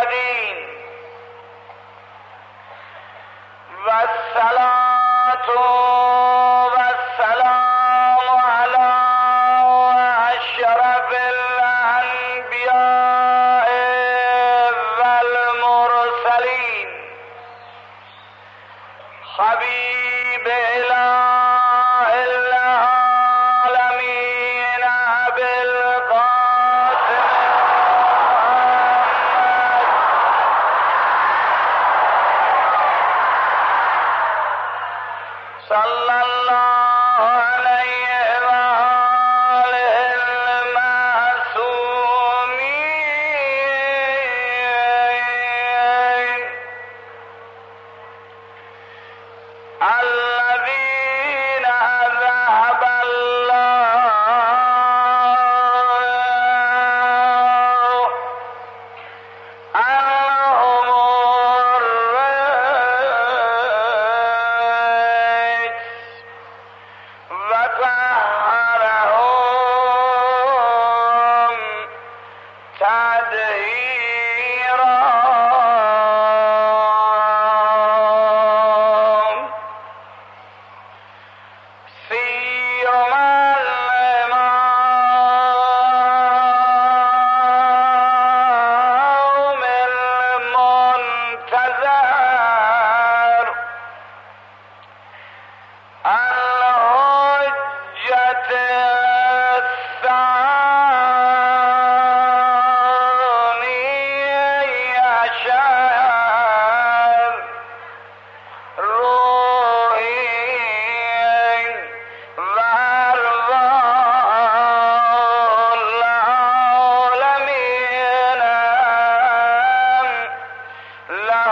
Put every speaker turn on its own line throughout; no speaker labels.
المهتدين والصلاة والسلام على أشرف الأنبياء والمرسلين حبيب إله العالمين أبي القاسم صلى الله عليه وآله المعصومين الذين ذهب الله عنهم الرجس وطهرهم تطهيرا سير مع الإمام المنتظر الحجة الثاني عشر روحي وأرواح العالمين له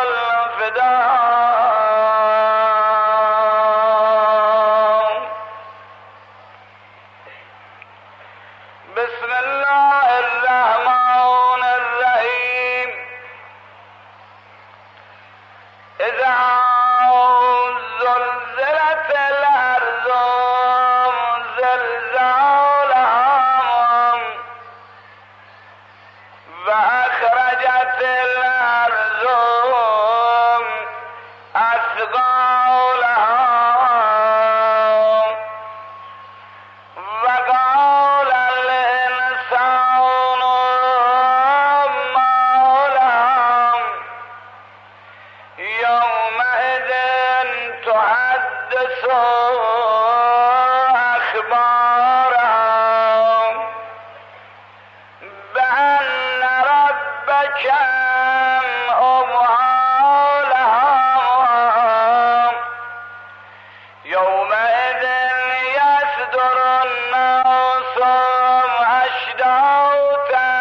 الفداء. بسم الله الرحمن الرحيم. إذا زلزلت الأرض زلزالها وأخرجت الأرض أثقالها وقال الإنسان ما لها يومئذ تحدث أخبارها بأن ربك أوحى لها يومئذ يصدر الناس أشتاتا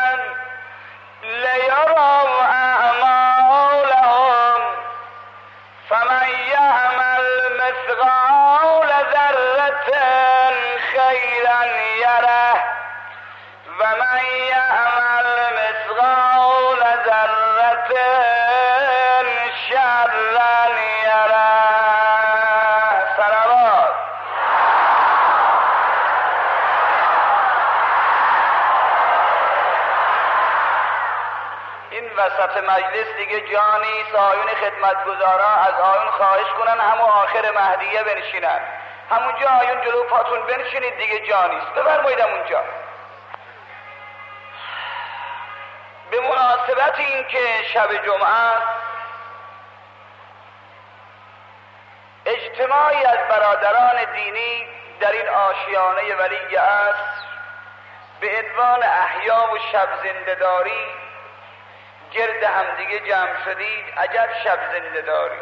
ليروا أعمالهم فمن يعمل مثقال ذرة خيرا يره ومن يعمل مثقال ذرة شرا يره. صلوات. این وسط مجلس دیگه جا نیست آیون خدمتگزارا از آیون خواهش کنن همون آخر مهدیه بنشینن، همونجا آیون جلو پاتون بنشینید دیگه جا نیست، بفرمایید همونجا. به مناسبت این که شب جمعه است اجتماعی از برادران دینی در این آشیانه ولی است به عنوان احیا و شب زنده‌داری گرد همدیگه جمع شدید. عجب شب زنده‌داری.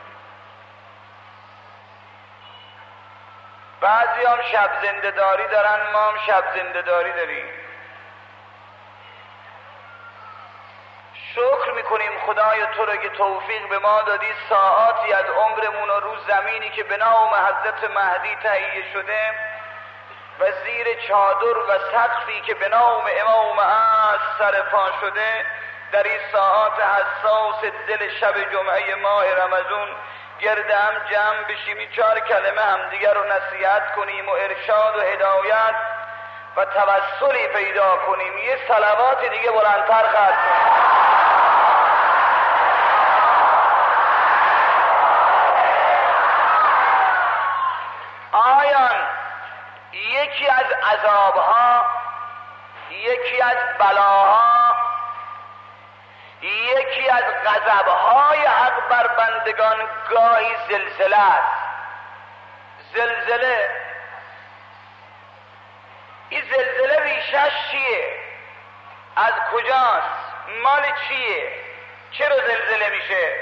بعضی هم شب زنده‌داری دارن، ما هم شب زنده‌داری داریم. شکر میکنیم خدای تو رو که توفیق به ما دادی ساعاتی از عمرمون رو رو زمینی که به نام حضرت مهدی تهیه شده و زیر چادر و سقفی که به نام امام از سر پا شده در این ساعات حساس دل شب جمعه ماه رمضان گرد هم جمع بشیم، این 4 کلمه همدیگر رو نصیحت کنیم و ارشاد و هدایت و توسلی پیدا کنیم. یه صلوات دیگه بلندتر خواهد کنیم. یکی از عذابها، یکی از بلاها، یکی از غضبهای حق بر بندگان گاهی زلزله است. زلزله، این زلزله ریشش چیه؟ از کجاست؟ مال چیه؟ چرا زلزله میشه؟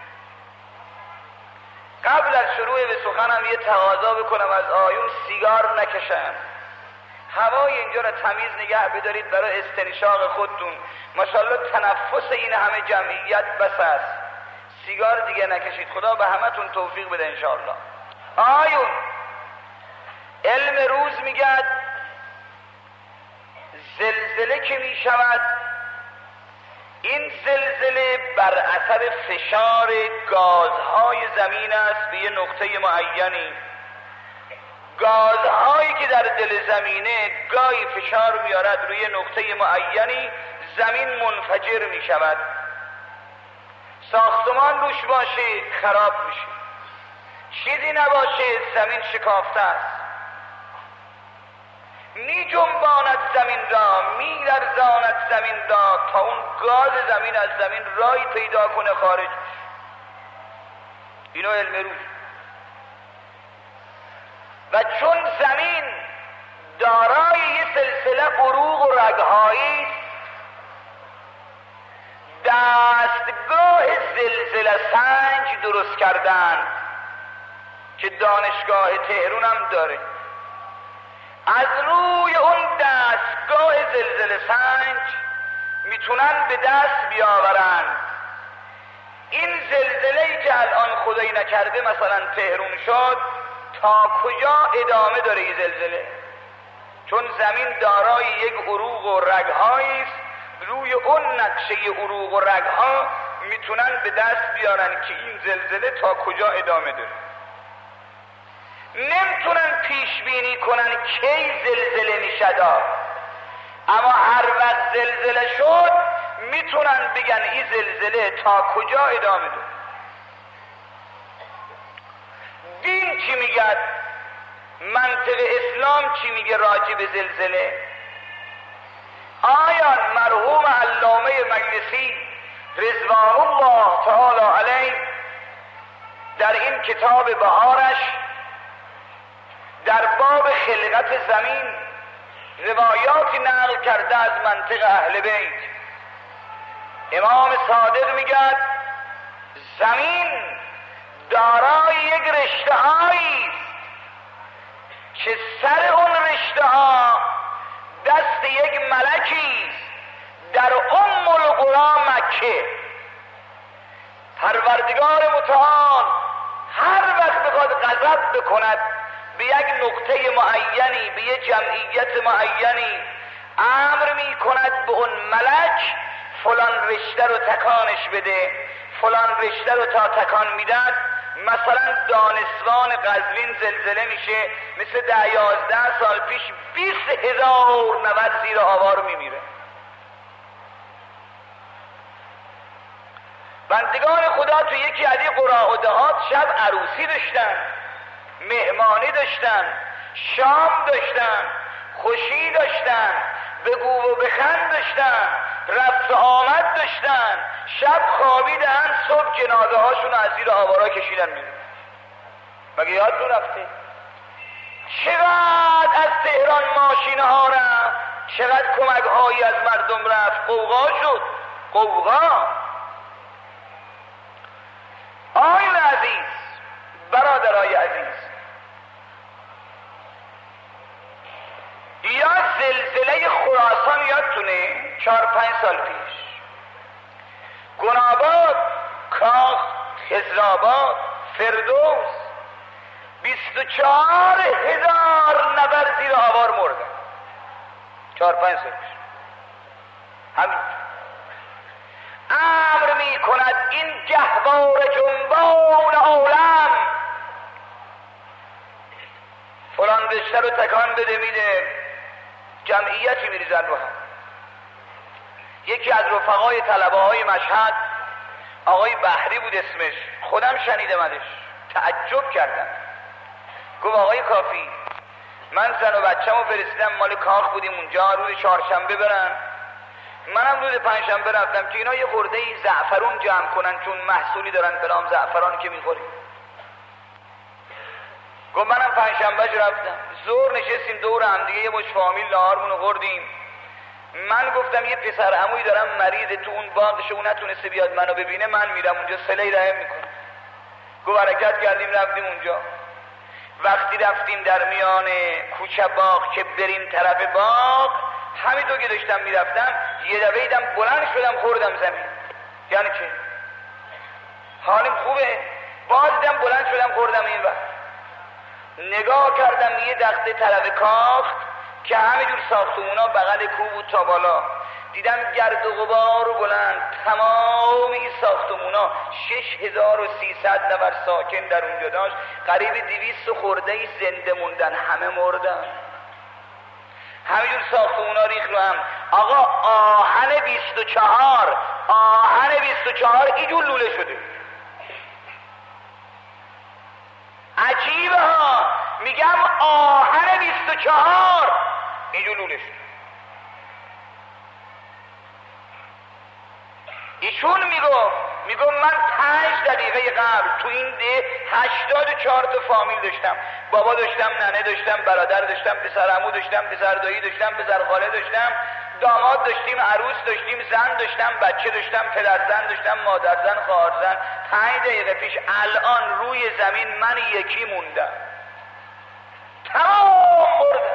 قبل از شروع به سخنم یه تقاضا بکنم از آیون سیگار نکشن، هوای اینجا را تمیز نگه بدارید برای استنشاق خودتون. ماشاءالله تنفس این همه جمعیت بس است، سیگار دیگه نکشید. خدا به همتون توفیق بده انشاءالله. آیون علم روز میگه زلزله که میشود، این زلزله بر اثر فشار گازهای زمین است به یه نقطه معینی. گازهایی که در دل زمینه گاهی فشار میارد روی نقطه معینی، زمین منفجر میشود. ساختمان روش باشه خراب میشه، چیزی نباشه زمین شکافته است. می جنباند زمین را، می لرزاند زمین را تا اون گاز زمین از زمین رای پیدا کنه خارج. اینو علم روز. و چون زمین دارای یه سلسله عروق و رگهایی است، دستگاه زلزله سنج درست کردن که دانشگاه تهران هم داره. از روی اون دستگاه زلزله سنج میتونن به دست بیاورن این زلزله‌ای که الان خدایی نکرده مثلا تهران شد تا کجا ادامه داره این زلزله. چون زمین دارای یک عروق و رگ‌هایی است، روی اون نقشه عروق و رگ‌ها میتونن به دست بیارن که این زلزله تا کجا ادامه داره. نمیتونن پیش بینی کنن کی زلزله میشد، اما هر وقت زلزله شد میتونن بگن این زلزله تا کجا ادامه داره. دین چی میگه؟ منطق اسلام چی میگه راجع به زلزله؟ آیا مرحوم علامه مجلسی رضوان الله تعالی علیه در این کتاب بهارش در باب خلقت زمین روایاتی نقل کرده از منطق اهل بیت. امام صادق میگه زمین دارای یک رشته هایی است که سر اون رشته ها دست یک ملکی است در ام القری مکه. پروردگار متعال هر وقت بخواد غضب بکند به یک نقطه معینی، به یک جمعیت معینی، امر می کند به اون ملک فلان رشته رو تکانش بده. فلان رشته رو تا تکان میدن، مثلا دانسوان قزوین زلزله میشه، مثل 10-11 سال پیش 20,000 نفر زیر آوار میمیره. بندگان خدا تو یکی از این قرا و دهات شب عروسی داشتن، مهمانی داشتن، شام داشتن، خوشی داشتن، بگو و بخند داشتن، رفت و آمد داشتن، شب خوابیدن، صبح جنازه هاشون از زیر آوارا کشیدن میدن. مگه یادتون رفته؟ چقدر از تهران ماشینه ها رفت، چقدر کمک هایی از مردم رفت، قوقا شد، قوقا. آیون عزیز، برادرای عزیز، یا زلزله خراسان یادتونه 4-5 سال پیش، گناباد، کاخ، خضرآباد، فردوس 24,000 نفر زیر آوار مردن 4-5 سال پیش. همین امر می کند این گهوار جنبان عالم فلان رشته رو تکان بده، میده، جمعیتی میریزن رو هم. یکی از رفقای طلبه های مشهد، آقای بحری بود اسمش، خودم شنیدمش، تعجب کردم. گفت آقای کافی، من زن و بچه‌مو فرستیدم مال کاخ بودیم اونجا، روز چهارشنبه برن، منم روز پنجشنبه رفتم که اینا یه خورده زعفرون جمع کنن چون محصولی دارن به نام زعفران که میخوریم. گفت منم پنجشنبه رفتم، ظهر نشستیم دور هم دیگه، یه مش فامیل نهارمونو خوردیم. من گفتم یه پسر عمویی دارم مریض تو اون باغش، اون نتونسته بیاد منو ببینه، من میرم اونجا صله رحم میکنم. گفت حرکت کردیم رفتیم اونجا. وقتی رفتیم در میان کوچه باغ که بریم طرف باغ، همینطور که داشتم میرفتم یه دفعه دیدم بلند شدم خوردم زمین. یعنی چه؟ حالم خوبه، باز دیدم بلند شدم خوردم این وقت. نگاه کردم یه دخته طرف کاخ که همینجور ساختمونا بغل کوه بود تا بالا، دیدم گرد و غبار و بلند، تمام این ساختمونا 6300 نفر ساکن در اونجا داشت، قریب 200 خورده ای زنده موندن، همه مردن. همینجور ساختمونا ریخ رو هم. آقا آهن 24 اینجور لوله شده. عجیبه ها، میگم آهن 24 اینجور لوله شده. ایشون میگو من 5 دقیقه قبل تو این ده 84 تا فامیل داشتم، بابا داشتم، ننه داشتم، برادر داشتم، پسر عمو داشتم، پسر دایی داشتم، پسر خاله داشتم، داماد داشتیم، عروس داشتیم، زن داشتم، بچه داشتم، پدر زن داشتم، مادر زن، خواهر زن. 5 دقیقه پیش الان روی زمین من یکی موندم، تمام مردم.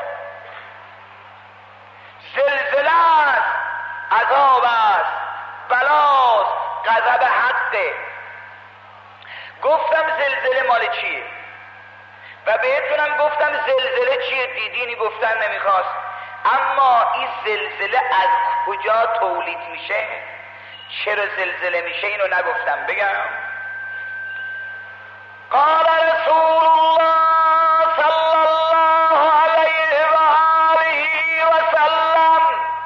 زلزله است، عذاب است، بلاست، غضب حقه. گفتم زلزله مال چیه و بهتونم گفتم زلزله چیه، دیدینی گفتن نمیخواست. اما این زلزله از کجا تولید میشه، چرا زلزله میشه، اینو نگفتم. بگم قال رسول الله صلی الله علیه و آله و سلم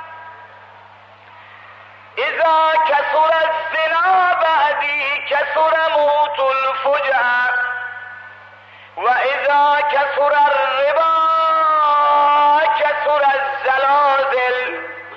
اذا کثر الزنا بعدی کثر موت الفجع و اذا کثر الربا کثر الزلازل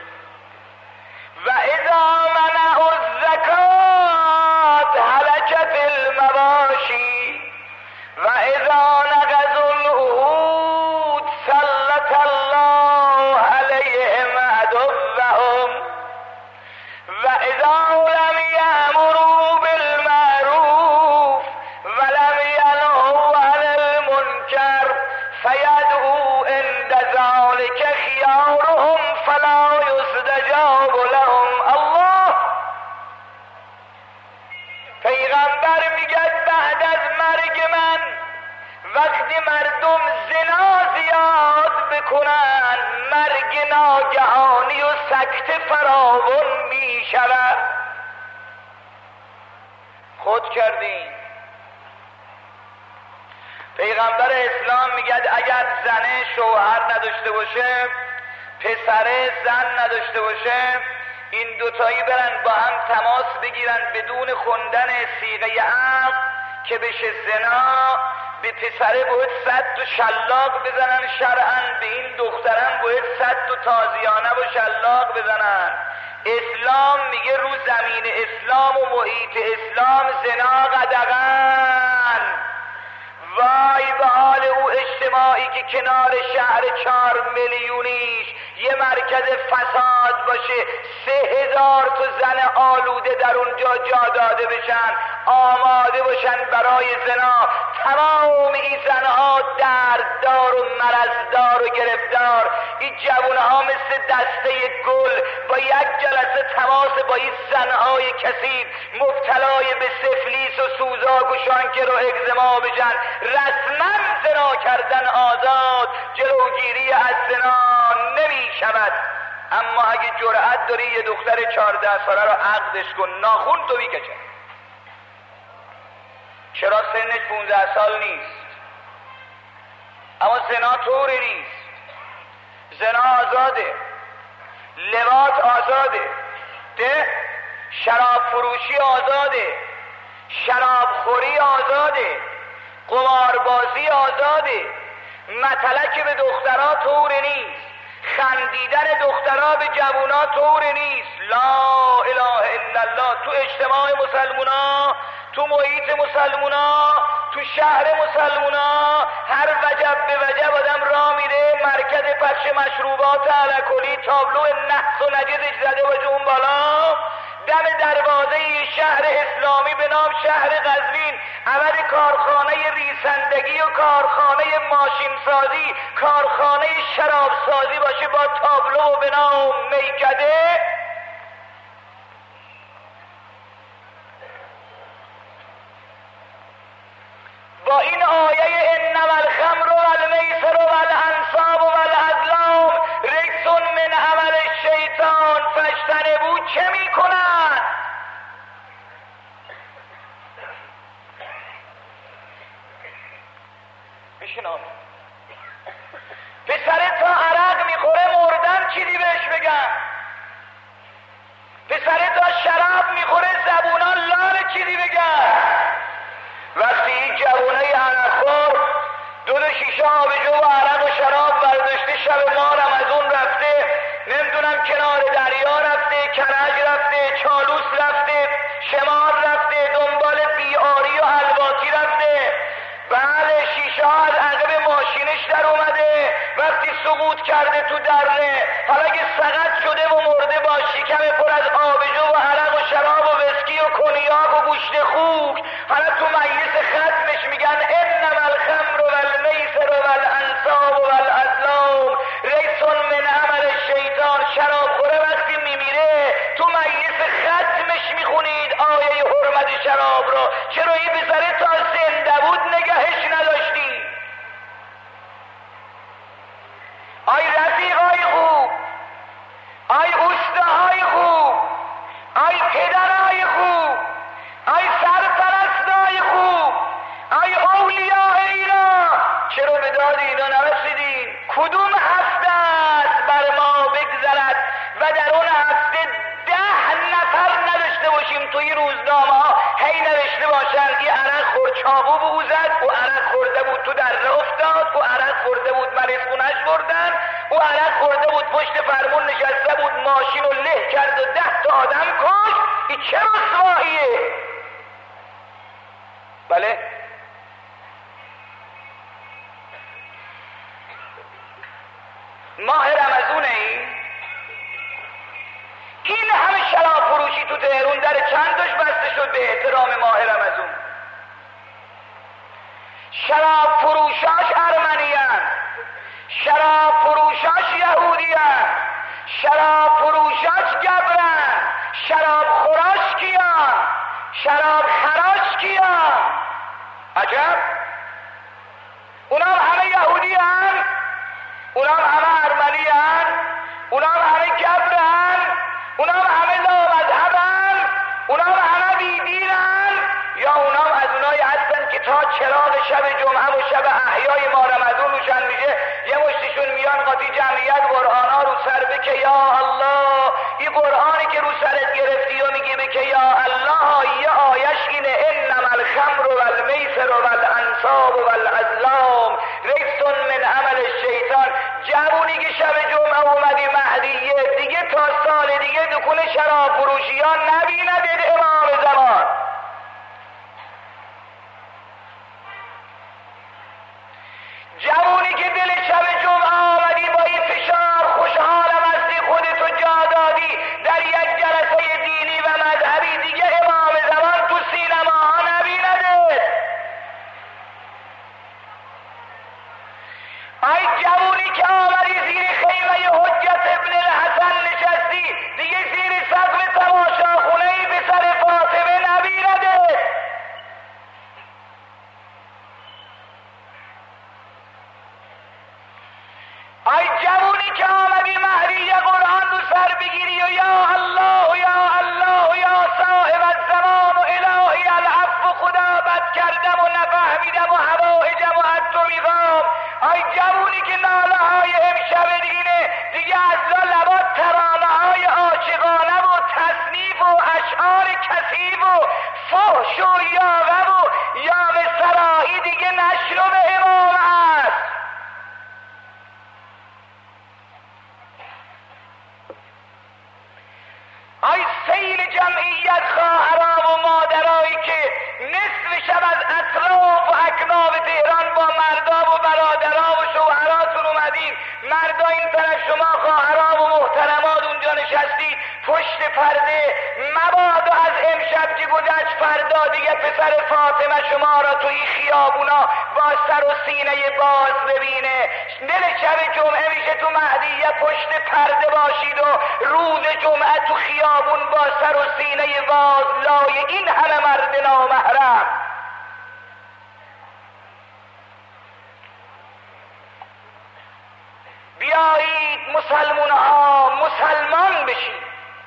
و اذا منعوا الزکات هلكت المواشی و اذا نقضوا العهود سلط الله علیهم عدوهم و اذا لم یأمروا بالمعروف ولم ینهوا عن المنکر فیدعوا عند ذلك خیارهم فلا یستجاب لهم. الله پیغمبر میگه بعد از مرگ من وقتی مردم زنا زیاد بکنن، مرگ ناگهانی و سکت فراوان میشود. خود کردین. پیغمبر اسلام میگه اگر زنه شوهر نداشته باشه، پسره زن نداشته باشه، این دوتایی برن با هم تماس بگیرن بدون خوندن صیغه عقد که بشه زنا، به پسره باید 100 تا شلاق بزنن شرعاً، به این دخترم باید 100 تا تازیانه و شلاق بزنن. اسلام میگه رو زمین اسلام و محیط اسلام زنا قدغن. وای به حال او اجتماعی که کنار شهر 4 میلیونیش یه مرکز فساد باشه، 3000 تا زن آلوده در اونجا جا داده بشن، آماده باشن برای زنا. تمام این زنها درددار و مرضدار و گرفتار، این جوانها مثل دسته گل با یک جلسه تماس با این زنهای کثیف مبتلای به سفلیس و سوزاگوشان که رو اگزما بشن. رسما زنا کردن آزاد، جلوگیری از زنا نمی شود. اما اگه جرأت داری یه دختر 14 ساله رو عقدش کن، ناخون تو میکشه. چرا سنش 15 سال نیست؟ اما زنا طوری نیست. زنا آزاده، لواط آزاده، ده شراب فروشی آزاده، شراب خوری آزاده، قماربازی آزاده، متلک به دخترها طور نیست، خندیدن دخترها به جوونا طور نیست. لا اله الا الله. تو اجتماع مسلمونا، تو محیط مسلمونا، تو شهر مسلمونا، هر وجب به وجب آدم راه میره، مرکز پخش مشروبات الکلی، تابلو نحس و نجسش زده باشه اون بالا، دم دروازه شهر اسلامی به نام شهر قزوین، عمل کارخانه ریسندگی و کارخانه ماشینسازی، کارخانه شرابسازی باشه با تابلو به نام میکده، با این آیه انما الخمر والمیسر والانصاب والازلام رجس من عمل الشیطان فاجتنبوه چه میکنن؟ بشنو پسر تا عرق میخوره مردن چیزی بهش بگن، پسر تا شراب میخوره زبونان لال چیزی بگن. وقتی این جوونه عرقخور دو شیشه آبجو و عرق و شراب برداشته، شب ما رمضان رفته، نمیدونم کنار دریا رفته، کرج رفته، چالوس رفته، شمال رفته، دنبال بیاری و حلواتی رفته، بله شیشه ها از عقب ماشینش در اومده، وقتی سقوط کرده تو دره، حالا که سقط شده و مرده با شکم پر از آبجو و عرق و شراب و وسکی و کنیاک و گوشت خوک، حالا تو مجلس ختمش میگن انما الخمر والمیسر والانصاب والازلام رجس من عمل الشیطان. شراب خوره وقتی میمیره تو مجلس ختمش میخونید آیه حرمت شراب رو، چرا این پسره تا زنده بود نگهش نداشتی؟ آی رفیقای خوب، آی اوستاهای خوب، آی پدرهای خوب، آی سرپرستای خوب، آی اولیاء اینا، چرا به داد اینا نرسیدین؟ کدوم هفته است بر ما بگذرد و در اون هفته 10 نفر نداشته باشیم توی روزنامه ها هی نوشته باشن این عرق خورد چاقو به او زد، او عرق خورده بود تو دره افتاد، او عرق خورده بود مریض خونش بردن، او عرق خورده بود پشت فرمون نشسته بود ماشین رو له کرد و 10 تا آدم کش. این چه رسواییه؟ بله ماه رمضونه این همه شراب فروشی تو تهرون در چند تاش بسته شد به احترام ماه رمضان؟ شراب فروشاش ارمنیان، شراب فروشاش یهودیان، شراب فروشاش گبرن، شراب خوراش کیان، شراب خراش کیان؟ عجب، اونا همه یهودیان، اونا همه ارمنیان، اونا همه گبرن، اونا همه لامذهبن، اونا همه بیدینن، یا اونا از اونایی هستن که تا چراغ شب جمعه و شب احیای ما رمضان روشن میشه یه مشتشون میان قاطی جمعیت قرآن ها رو سر بکه یا الله. این قرآنی که رو سرت گرفتی و میگی بکه یا الله، یه آیش اینه انما الخمر والمیسر والانصاب والازلام رجس من عمل الشیطان. جوونی که شب جمعه اومدی مهدیه دیگه تا سال دیگه دکون شراب فروشی ها نبیندید امام زمان. جوونی که دل شب جمعه آمدی با این فشار خوشحالم هستی خودتو جا دادی در یک جلسه دینی و مذهبی، دیگه امام زمان تو سینماها نبینده. ای جوونی که آمدی زیر خیمه حجت ابن الحسن نشستی، دیگه زیر سقف تماشاخونه به سر فاطمه نبینده. ای جوونی که آمدی مهدی قرآن رو سر بگیری و یا الله یا الله یا صاحب الزمان و الهی العفو، خدا بد کردم و نفهمیدم و حوائجم و از تو میخوام. ای جوونی که ناله های امشب اینه دیگه از لبات ترانه های عاشقانه و تصنیف و اشعار کثیف و فحش و یاغه و یاغ سرایی دیگه نشنو به امام هست. پرده مبادا از امشب که گذشت فردا دیگه پسر فاطمه شما را توی خیابونا با سر و سینه باز ببینه. دل شب جمعه میشه تو مهدیه پشت پرده باشید و روز جمعه تو خیابون با سر و سینه باز لای این همه مرد نامحرم. بیایید مسلمان‌ها مسلمان بشید،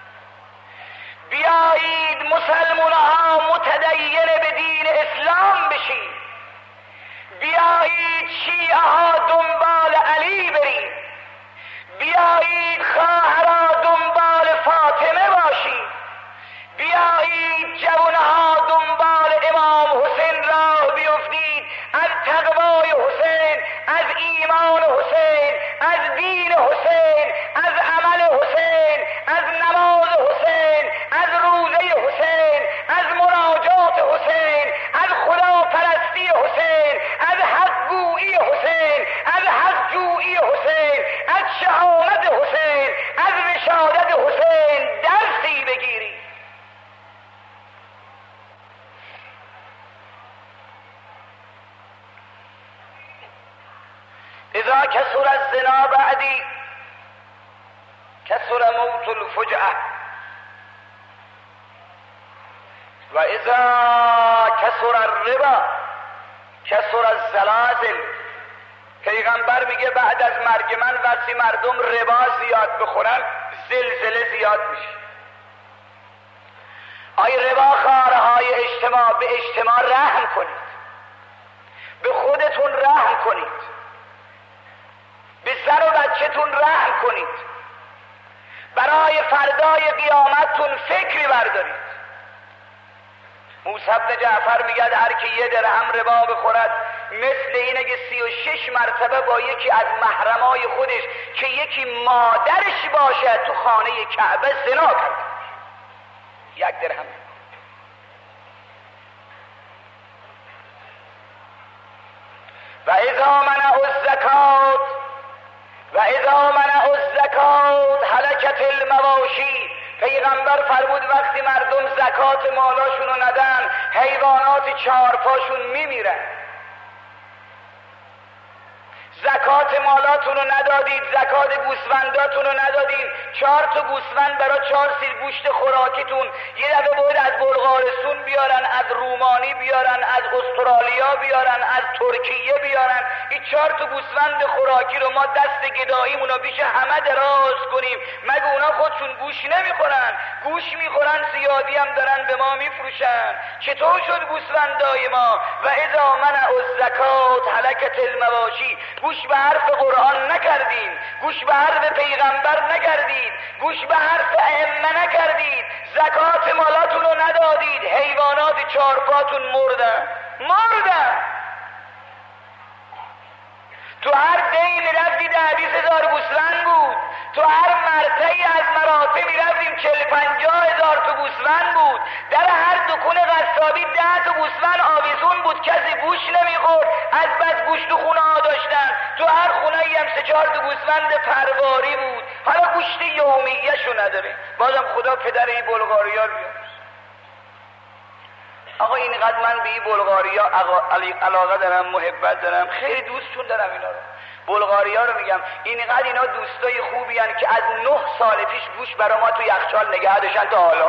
بیایید مسلمان‌ها متدین به دین اسلام بشید، بیایید شیعه ها دنبال علی برید، بیایید خواهرها دنبال فاطمه باشید، بیایید جوانها دنبال امام حسین راه بیفتید، از تقوای حسین، از ایمان حسین، از دین حسین، از عمل حسین، از نماز حسین، از روزه حسین، از مناجات حسین، از خداپرستی حسین، از حق گویی حسین، از حق جویی حسین، از شهامت حسین، از رشادت حسین درسی بگیرید. اذا کثر الزنا بعدی کثر موت الفجأة و اذا کثر الربا کثر الزلازل. پیغمبر میگه بعد از مرگ من وقتی مردم ربا زیاد بخورن زلزله زیاد میشه. آی ربا خارهای اجتماع، به اجتماع رحم کنید، به خودتون رحم کنید، به زن و بچه‌تون رحم کنید، برای فردای قیامتتون فکری بردارید. موسی بن جعفر میگه هر کی یه درهم ربا بخورد مثل اینه که 36 مرتبه با یکی از محرمای خودش که یکی مادرش باشه تو خانه کعبه زنا کرد. یک درهم. و اذا منعوا الزکات و اذا منعوا الزکات هلکت المواشی. پیغمبر فرمود وقتی مردم زکات مالاشون رو ندن حیوانات چهارپاشون میمیرن. زکات مالاتون رو ندادید، زکات گوسفنداتون رو ندادید، 4 تا گوسفند برای 4 سیر گوشت خوراکیتون یه دفعه باید از بلغارستان بیارن، از رومانی بیارن، از استرالیا بیارن، از ترکیه بیارن. این 4 تا گوسفند خوراکی رو ما دست گداییمون رو بیش همه دراز کنیم. مگه اونا خودشون گوش نمیخورن؟ گوش میخورن، زیادی هم دارن به ما میفروشن. چطور شد گوسفندای ما؟ و اذا منعوا الزکات هلکت المواشی. گوش به حرف قرآن نکردید، گوش به حرف پیغمبر نکردید، گوش به حرف ائمه نکردید، زکات مالاتون رو ندادید، حیوانات چهارپاتون مردن. تو هر دی میرفتید 20,000 گوسفند بود، تو هر مرتعی از مراتع میرفتیم 40-50 هزار تا گوسفند بود، در هر دکون قصابی 10 تا گوسفند آویزون بود، کسی گوش نمیخورد، از بس گوشت تو خونه ها داشتن. تو هر خونه ای هم 3-4 تا گوسفند پرواری بود. حالا گوشت یومیه شو نداره. بازم خدا پدر این بلغاریا بیاد. آقا اینقدر من به این بلغاریا علاقه دارم، محبت دارم، خیلی دوستشون دارم اینا رو. بلغاریا رو میگم اینقدر اینا دوستای خوبی هن که از 9 سال پیش گوش برای ما تو یخچال نگه داشتن تا حالا.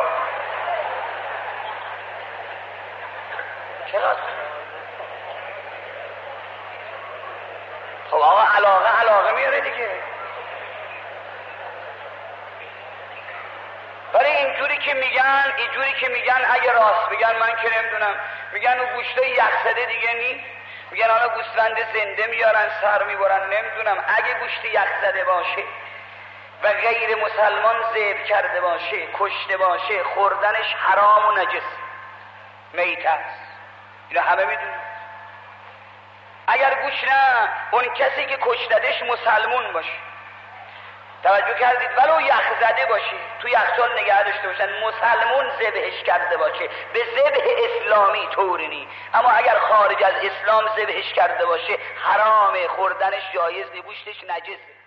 چرا؟ خب آقا علاقه میاره دیگه. ولی اینجوری که میگن اگه راست بگن من که نمیدونم، میگن اون گوشتای یخزده دیگه نیست، میگن حالا گوسفند زنده میارن سر میبرن. نمیدونم اگه گوشت یخزده باشه و غیر مسلمان ذبح کرده باشه، کشته باشه، خوردنش حرام و نجس میته است. اینو همه میدونن. اگر گوش نه اون کسی که کشتدش مسلمون باشه، توجه کردید، ولو یخزده باشه تو یخچال نگه داشته باشن، مسلمون ذبحش کرده باشه به ذبح اسلامی طوری نی، اما اگر خارج از اسلام ذبحش کرده باشه حرامه، خوردنش جایز نی، گوشتش نجسه.